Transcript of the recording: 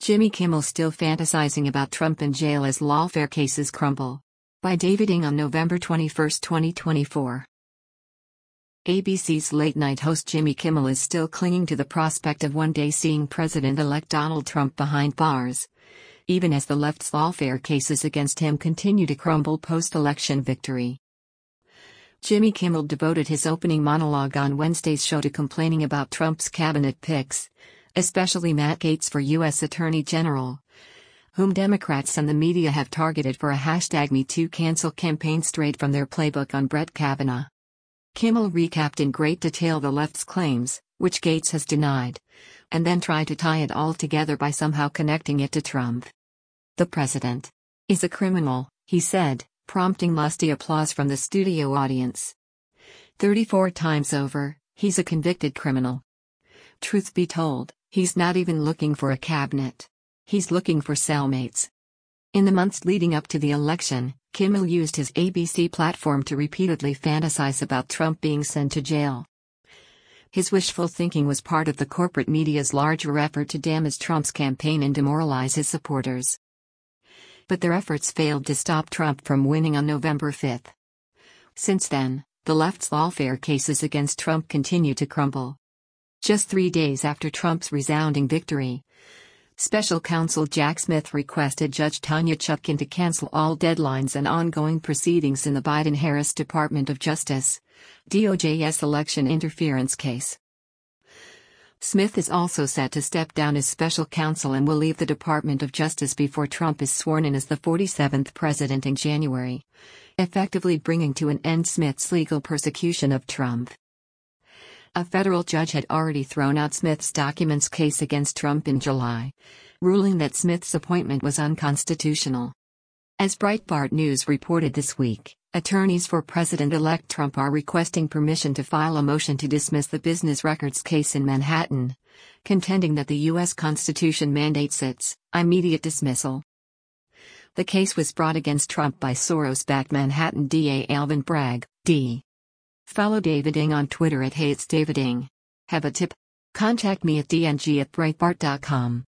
Jimmy Kimmel still fantasizing about Trump in jail as lawfare cases crumble. By David Ng on November 21, 2024. ABC's late-night host Jimmy Kimmel is still clinging to the prospect of one day seeing President-elect Donald Trump behind bars, even as the left's lawfare cases against him continue to crumble post-election victory. Jimmy Kimmel devoted his opening monologue on Wednesday's show to complaining about Trump's cabinet picks, especially Matt Gaetz for U.S. Attorney General, whom Democrats and the media have targeted for a #MeToo cancel campaign straight from their playbook on Brett Kavanaugh. Kimmel recapped in great detail the left's claims, which Gaetz has denied, and then tried to tie it all together by somehow connecting it to Trump. "The president is a criminal," he said, prompting lusty applause from the studio audience. 34 times over, he's a convicted criminal. Truth be told, he's not even looking for a cabinet. He's looking for cellmates. In the months leading up to the election, Kimmel used his ABC platform to repeatedly fantasize about Trump being sent to jail. His wishful thinking was part of the corporate media's larger effort to damage Trump's campaign and demoralize his supporters. But their efforts failed to stop Trump from winning on November 5. Since then, the left's lawfare cases against Trump continue to crumble. Just 3 days after Trump's resounding victory, Special Counsel Jack Smith requested Judge Tanya Chutkan to cancel all deadlines and ongoing proceedings in the Biden-Harris Department of Justice, DOJ's election interference case. Smith is also set to step down as special counsel and will leave the Department of Justice before Trump is sworn in as the 47th president in January, effectively bringing to an end Smith's legal persecution of Trump. A federal judge had already thrown out Smith's documents case against Trump in July, ruling that Smith's appointment was unconstitutional. As Breitbart News reported this week, attorneys for President-elect Trump are requesting permission to file a motion to dismiss the business records case in Manhattan, contending that the U.S. Constitution mandates its immediate dismissal. The case was brought against Trump by Soros-backed Manhattan DA Alvin Bragg, D. Follow David Ng on Twitter at @HeyIt'sDavidNg. Have a tip? Contact me at dng@breitbart.com.